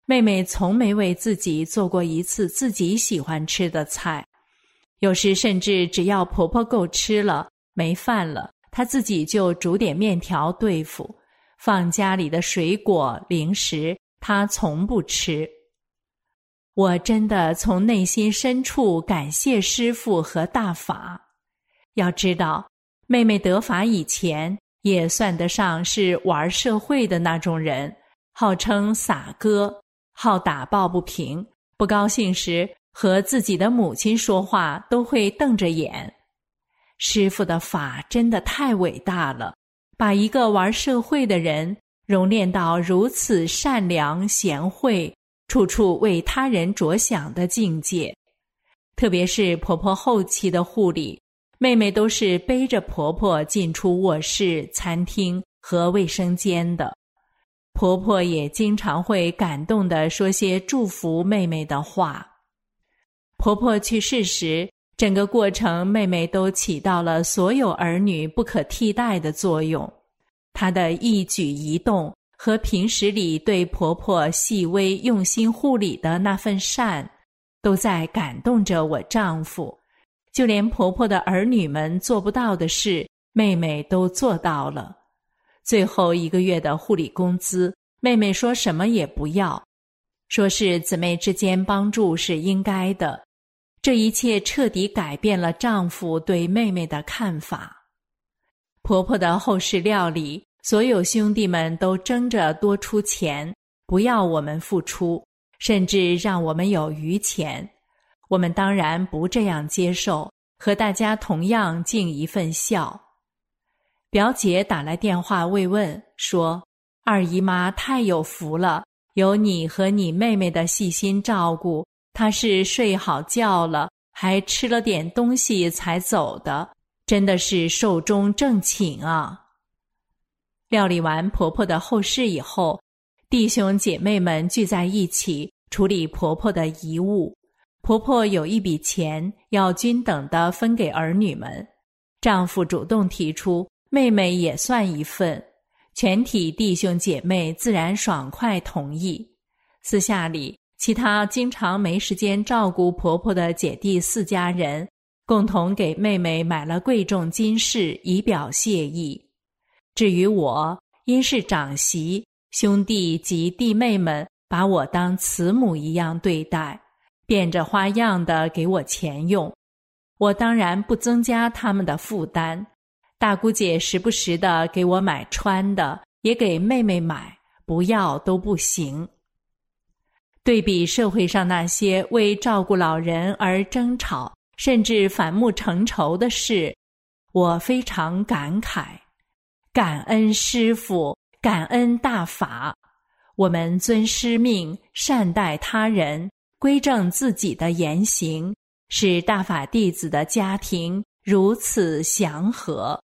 妹妹从没为自己做过一次自己喜欢吃的菜，有时甚至只要婆婆够吃了，没饭了，她自己就煮点面条对付，放家里的水果零食她从不吃。我真的从内心深处感谢师父和大法。要知道，妹妹得法以前也算得上是玩社会的那种人，号称洒哥，好打抱不平，不高兴时和自己的母亲说话都会瞪着眼。师父的法真的太伟大了，把一个玩社会的人熔炼到如此善良贤惠，处处为他人着想的境界。特别是婆婆后期的护理，妹妹都是背着婆婆进出卧室、餐厅和卫生间的。婆婆也经常会感动地说些祝福妹妹的话。婆婆去世时，整个过程妹妹都起到了所有儿女不可替代的作用。她的一举一动和平时里对婆婆细微用心护理的那份善，都在感动着我丈夫。就连婆婆的儿女们做不到的事，妹妹都做到了。最后一个月的护理工资，妹妹说什么也不要，说是姊妹之间帮助是应该的。这一切彻底改变了丈夫对妹妹的看法。婆婆的后事料理，所有兄弟们都争着多出钱，不要我们付出，甚至让我们有余钱。我们当然不这样接受，和大家同样尽一份孝。表姐打来电话慰问，说二姨妈太有福了，有你和你妹妹的细心照顾，她是睡好觉了，还吃了点东西才走的，真的是寿终正寝啊。料理完婆婆的后事以后，弟兄姐妹们聚在一起处理婆婆的遗物。婆婆有一笔钱要均等地分给儿女们，丈夫主动提出妹妹也算一份，全体弟兄姐妹自然爽快同意。私下里，其他经常没时间照顾婆婆的姐弟四家人共同给妹妹买了贵重金饰以表谢意。至于我，因是长媳，兄弟及弟妹们把我当慈母一样对待，变着花样的给我钱用。我当然不增加他们的负担，大姑姐时不时的给我买穿的，也给妹妹买，不要都不行。对比社会上那些为照顾老人而争吵，甚至反目成仇的事，我非常感慨。感恩师父，感恩大法，我们遵师命，善待他人，归正自己的言行，使大法弟子的家庭如此祥和。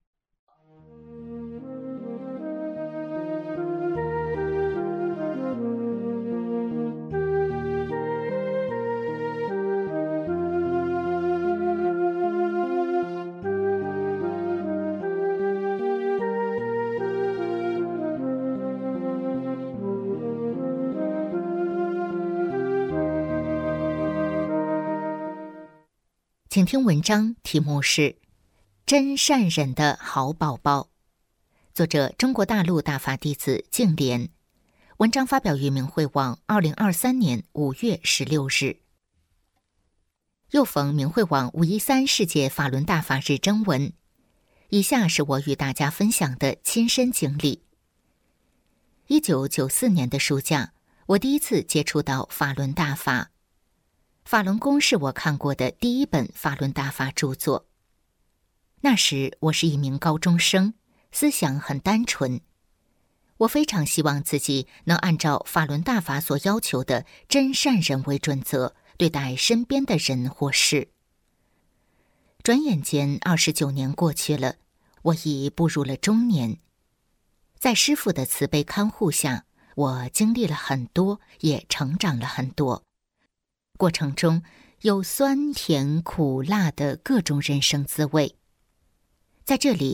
请听文章，题目是《真善忍的好宝宝》，作者中国大陆大法弟子净莲。文章发表于明慧网二零二三年五月十六日。又逢明慧网五一三世界法轮大法日征文，以下是我与大家分享的亲身经历。一九九四年的暑假，我第一次接触到法轮大法。法轮功是我看过的第一本法轮大法著作。那时我是一名高中生，思想很单纯。我非常希望自己能按照法轮大法所要求的真善忍为准则，对待身边的人或事。转眼间二十九年过去了，我已步入了中年。在师父的慈悲看护下，我经历了很多，也成长了很多。过程中有酸甜苦辣的各种人生滋味。在这里，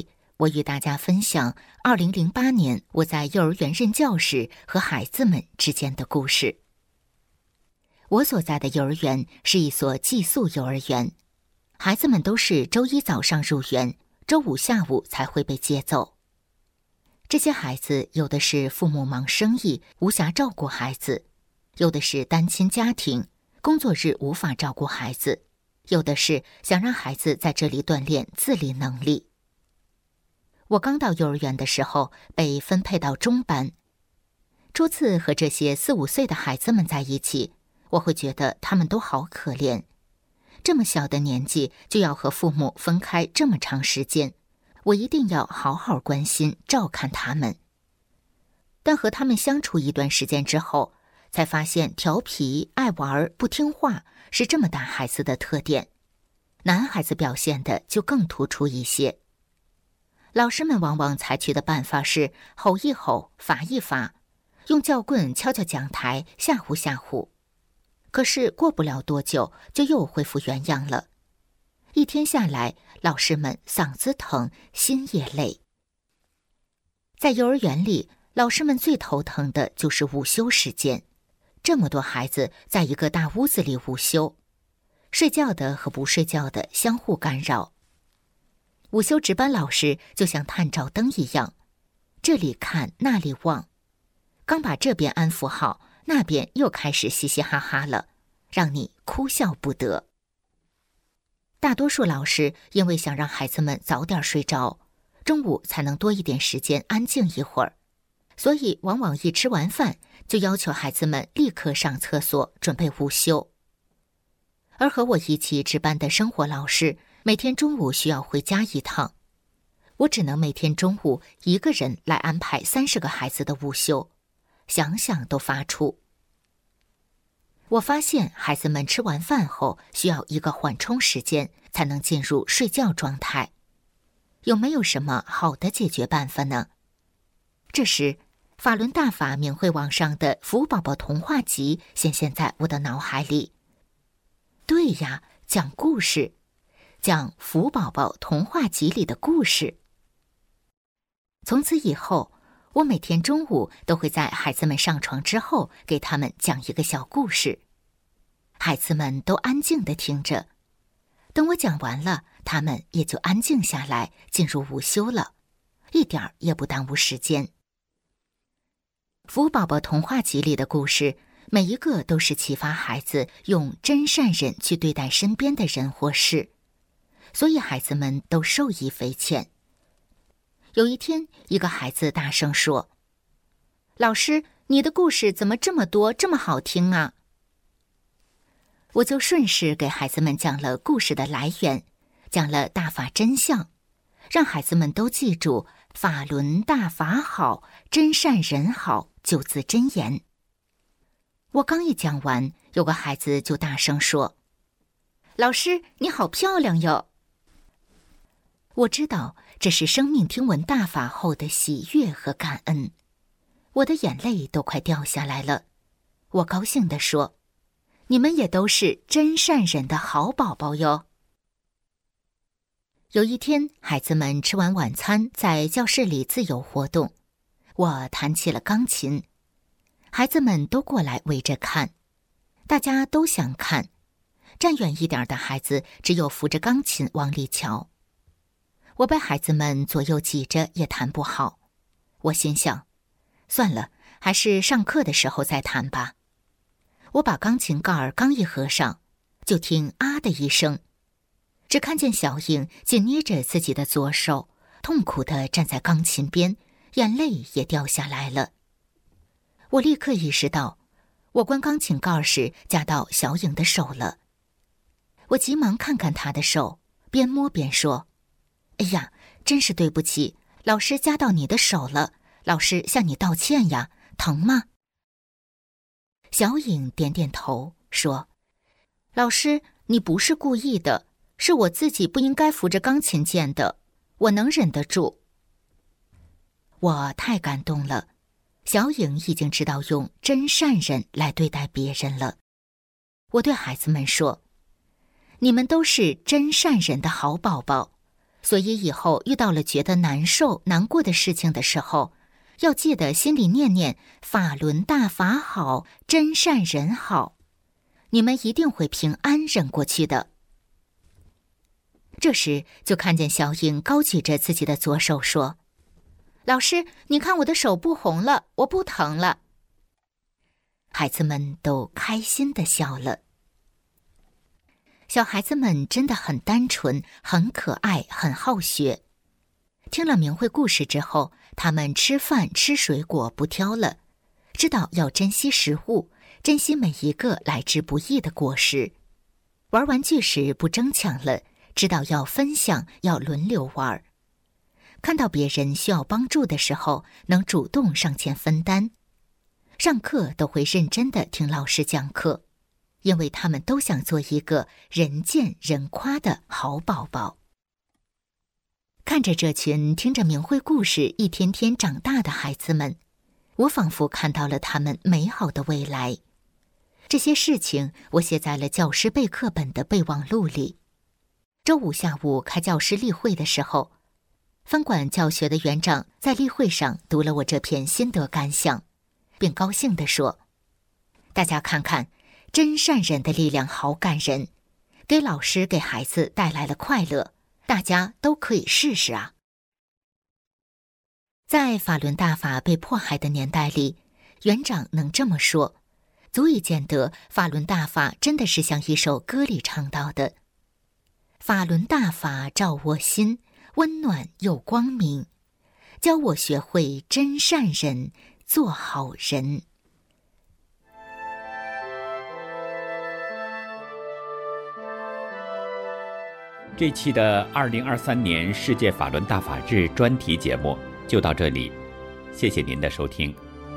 我与大家分享二零零八年我在幼儿园任教时和孩子们之间的故事。我所在的幼儿园是一所寄宿幼儿园，孩子们都是周一早上入园，周五下午才会被接走。这些孩子有的是父母忙生意，无暇照顾孩子，有的是单亲家庭，工作日无法照顾孩子，有的是想让孩子在这里锻炼自理能力。我刚到幼儿园的时候被分配到中班，初次和这些四五岁的孩子们在一起，我会觉得他们都好可怜，这么小的年纪就要和父母分开这么长时间，我一定要好好关心照看他们。但和他们相处一段时间之后，才发现调皮、爱玩、不听话是这么大孩子的特点，男孩子表现的就更突出一些。老师们往往采取的办法是吼一吼，罚一罚，用教棍敲敲讲台，吓唬吓唬。可是过不了多久，就又恢复原样了。一天下来，老师们嗓子疼，心也累。在幼儿园里，老师们最头疼的就是午休时间。这么多孩子在一个大屋子里午休，睡觉的和不睡觉的相互干扰。午休值班老师就像探照灯一样，这里看那里望，刚把这边安抚好，那边又开始嘻嘻哈哈了，让你哭笑不得。大多数老师因为想让孩子们早点睡着，中午才能多一点时间安静一会儿，所以往往一吃完饭就要求孩子们立刻上厕所准备午休。而和我一起值班的生活老师每天中午需要回家一趟，我只能每天中午一个人来安排三十个孩子的午休，想想都发怵。我发现孩子们吃完饭后需要一个缓冲时间才能进入睡觉状态，有没有什么好的解决办法呢？这时法轮大法免费网上的福宝宝童话集显现在我的脑海里。对呀，讲故事，讲福宝宝童话集里的故事。从此以后，我每天中午都会在孩子们上床之后给他们讲一个小故事，孩子们都安静地听着，等我讲完了，他们也就安静下来，进入午休了，一点儿也不耽误时间。福宝宝童话集里的故事，每一个都是启发孩子用真善忍去对待身边的人或事，所以孩子们都受益匪浅。有一天，一个孩子大声说：“老师，你的故事怎么这么多，这么好听啊？”我就顺势给孩子们讲了故事的来源，讲了大法真相，让孩子们都记住法轮大法好，真善人好九字真言。我刚一讲完，有个孩子就大声说：“老师，你好漂亮哟！”我知道这是生命听闻大法后的喜悦和感恩，我的眼泪都快掉下来了。我高兴地说：“你们也都是真善人的好宝宝哟。”有一天，孩子们吃完晚餐，在教室里自由活动，我弹起了钢琴，孩子们都过来围着看，大家都想看，站远一点的孩子只有扶着钢琴往里瞧。我被孩子们左右挤着也弹不好，我心想，算了，还是上课的时候再弹吧。我把钢琴盖儿刚一合上，就听啊的一声，只看见小影紧捏着自己的左手，痛苦地站在钢琴边，眼泪也掉下来了。我立刻意识到，我关钢琴盖时夹到小影的手了。我急忙看看她的手，边摸边说：“哎呀，真是对不起，老师夹到你的手了，老师向你道歉呀，疼吗？”小影点点头说：“老师，你不是故意的，是我自己不应该扶着钢琴键的，我能忍得住。”我太感动了，小影已经知道用真善忍来对待别人了。我对孩子们说：“你们都是真善忍的好宝宝， 所以以后遇到了觉得难受、难过的事情的时候，要记得心里念念法轮大法好，真善人好，你们一定会平安忍过去的。这时就看见小颖高举着自己的左手说：老师，你看我的手不红了，我不疼了。孩子们都开心地笑了。小孩子们真的很单纯，很可爱，很好学。听了明慧故事之后，他们吃饭吃水果不挑了，知道要珍惜食物，珍惜每一个来之不易的果实。玩玩具时不争抢了，知道要分享，要轮流玩。看到别人需要帮助的时候，能主动上前分担。上课都会认真地听老师讲课，因为他们都想做一个人见人夸的好宝宝。看着这群听着明慧故事一天天长大的孩子们，我仿佛看到了他们美好的未来。这些事情我写在了教师备课本的备忘录里。周五下午开教师例会的时候，分管教学的园长在例会上读了我这篇心得感想，并高兴地说：大家看看，真善人的力量好感人，给老师给孩子带来了快乐，大家都可以试试啊。在法轮大法被迫害的年代里，园长能这么说，足以见得法轮大法真的是像一首歌里唱到的：法轮大法照我心，温暖又光明，教我学会真善人，做好人。 这期的二零二三年世界法轮大法日专题节目就到这里，谢谢您的收听。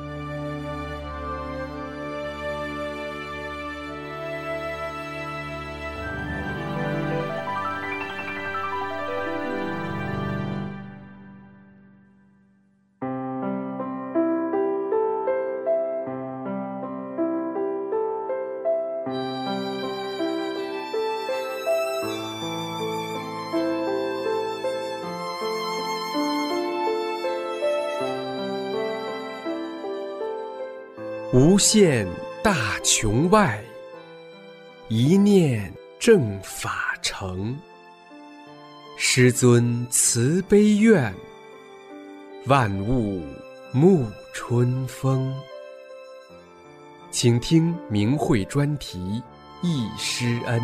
无限大穹外，一念正法成。师尊慈悲愿，万物沐春风。请听明慧专题忆师恩。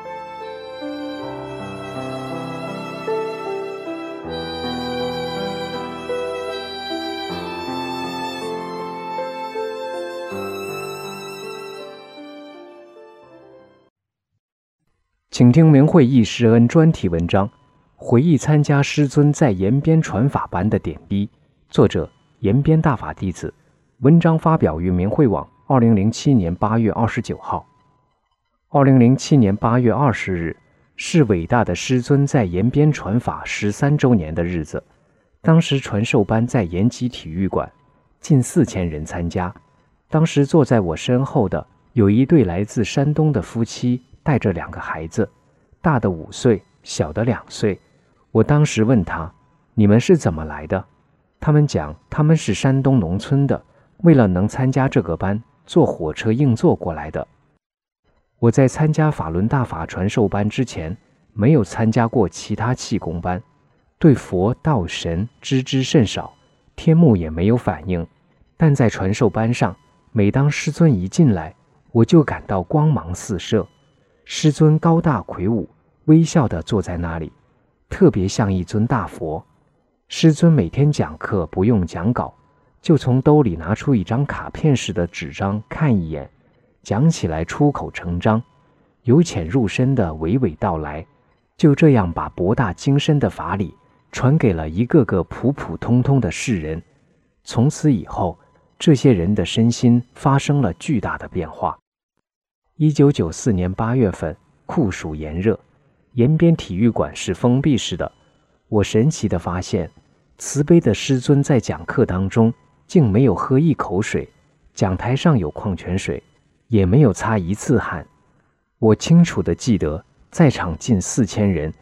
请听明慧忆师恩专题文章，回忆参加师尊在延边传法班的点滴，作者延边大法弟子，文章发表于明慧网二零零七年八月二十九号。二零零七年八月二十日是伟大的师尊在延边传法十三周年的日子，当时传授班在延吉体育馆，近四千人参加。当时坐在我身后的有一对来自山东的夫妻，带着两个孩子，大的五岁，小的两岁。我当时问他：你们是怎么来的？他们讲他们是山东农村的，为了能参加这个班，坐火车硬座过来的。我在参加法轮大法传授班之前，没有参加过其他气功班，对佛道神知之甚少，天目也没有反应。但在传授班上，每当师尊一进来，我就感到光芒四射。师尊高大魁梧，微笑地坐在那里，特别像一尊大佛。师尊每天讲课不用讲稿，就从兜里拿出一张卡片似的纸张看一眼，讲起来出口成章，由浅入深地娓娓道来，就这样把博大精深的法理传给了一个个普普通通的世人。从此以后，这些人的身心发生了巨大的变化。一九九四年八月份，酷暑炎热，延边体育馆是封闭式的。我神奇地发现，慈悲的师尊在讲课当中竟没有喝一口水，讲台上有矿泉水，也没有擦一次汗。我清楚地记得，在场近四千人，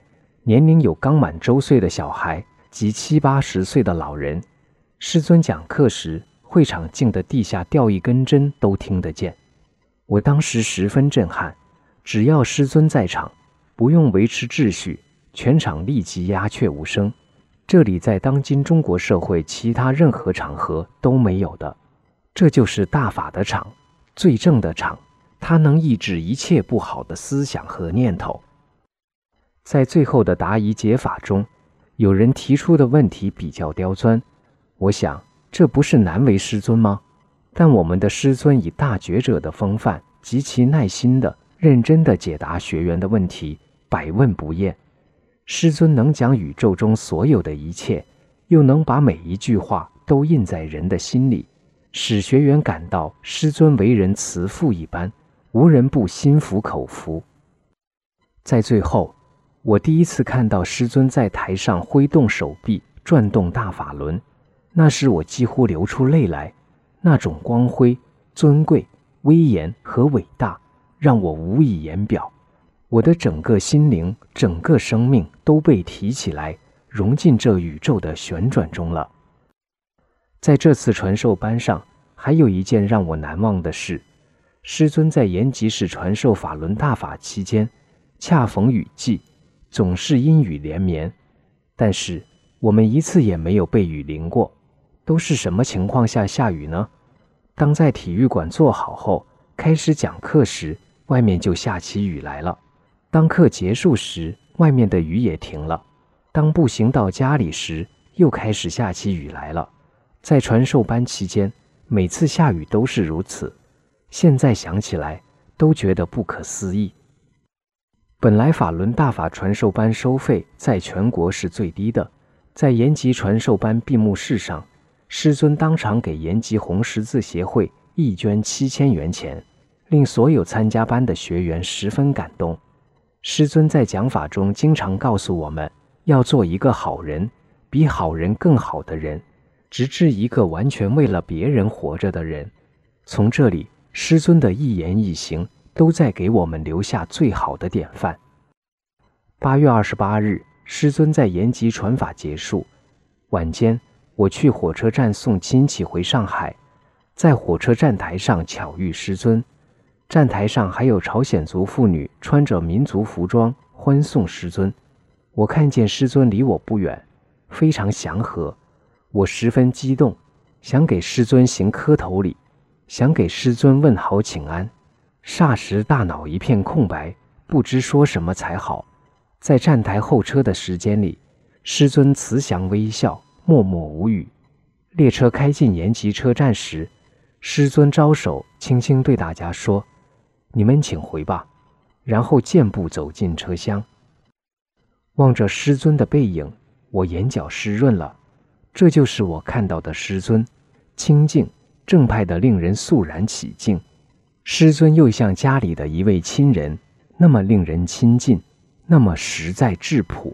年龄有刚满周岁的小孩及七八十岁的老人。师尊讲课时，会场静得地下掉一根针都听得见。我当时十分震撼，只要师尊在场，不用维持秩序，全场立即鸦雀无声。这里在当今中国社会其他任何场合都没有的。这就是大法的场，最正的场，它能抑制一切不好的思想和念头。在最后的答疑解法中，有人提出的问题比较刁钻，我想这不是难为师尊吗？但我们的师尊以大觉者的风范，极其耐心的、认真的解答学员的问题，百问不厌。师尊能讲宇宙中所有的一切，又能把每一句话都印在人的心里，使学员感到师尊为人慈父一般，无人不心服口服。在最后，我第一次看到师尊在台上挥动手臂，转动大法轮，那时我几乎流出泪来，那种光辉、尊贵、威严和伟大，让我无以言表。我的整个心灵、整个生命都被提起来，融进这宇宙的旋转中了。在这次传授班上，还有一件让我难忘的事。师尊在延吉市传授法轮大法期间，恰逢雨季，总是阴雨连绵，但是我们一次也没有被雨淋过。都是什么情况下下雨呢？当在体育馆坐好后，开始讲课时，外面就下起雨来了。当课结束时，外面的雨也停了。当步行到家里时，又开始下起雨来了。在传授班期间，每次下雨都是如此。现在想起来，都觉得不可思议。本来法轮大法传授班收费在全国是最低的，在延吉传授班闭幕式上，师尊当场给延吉红十字协会义捐七千元钱，令所有参加班的学员十分感动。师尊在讲法中经常告诉我们，要做一个好人，比好人更好的人，直至一个完全为了别人活着的人。从这里，师尊的一言一行都在给我们留下最好的典范。八月二十八日，师尊在延吉传法结束，晚间我去火车站送亲戚回上海，在火车站台上巧遇师尊。站台上还有朝鲜族妇女穿着民族服装欢送师尊。我看见师尊离我不远，非常祥和，我十分激动，想给师尊行磕头礼，想给师尊问好请安。霎时大脑一片空白，不知说什么才好。在站台候车的时间里，师尊慈祥微笑，默默无语。列车开进延吉车站时，师尊招手，轻轻对大家说：“你们请回吧。”然后健步走进车厢。望着师尊的背影，我眼角湿润了。这就是我看到的师尊，清净正派的，令人肃然起敬。师尊又像家里的一位亲人，那么令人亲近，那么实在质朴。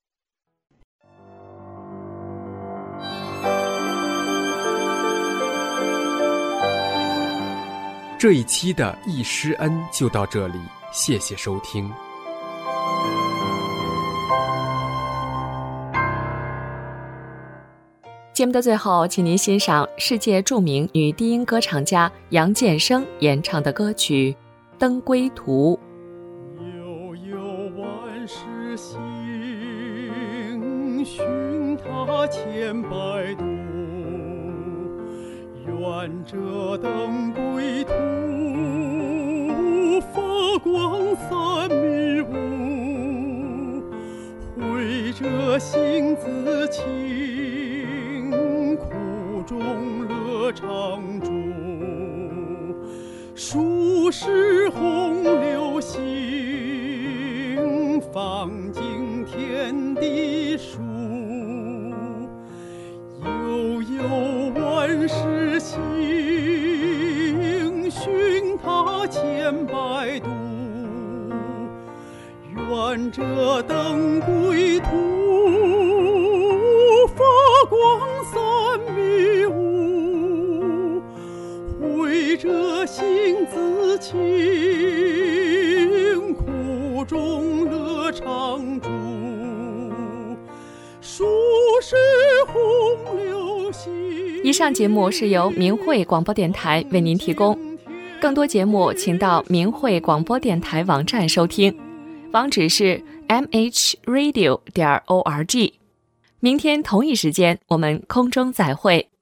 这一期的易师恩就到这里，谢谢收听。 节目的最后，请您欣赏世界著名女低音歌唱家杨建生演唱的歌曲《登归途》。 悠悠万世行，寻他千百度，愿这登归途，发光三米五，绘着性自清，苦中乐常驻，数十洪流行，放尽天地数，悠悠万世行，寻他千百度，愿这登归途，发光三米五，绘着性自清，苦中乐常驻， 是洪流兮。 以上节目是由明慧广播电台为您提供，更多节目请到明慧广播电台网站收听，网址是 m h radio 点 org。明天同一时间我们空中再会。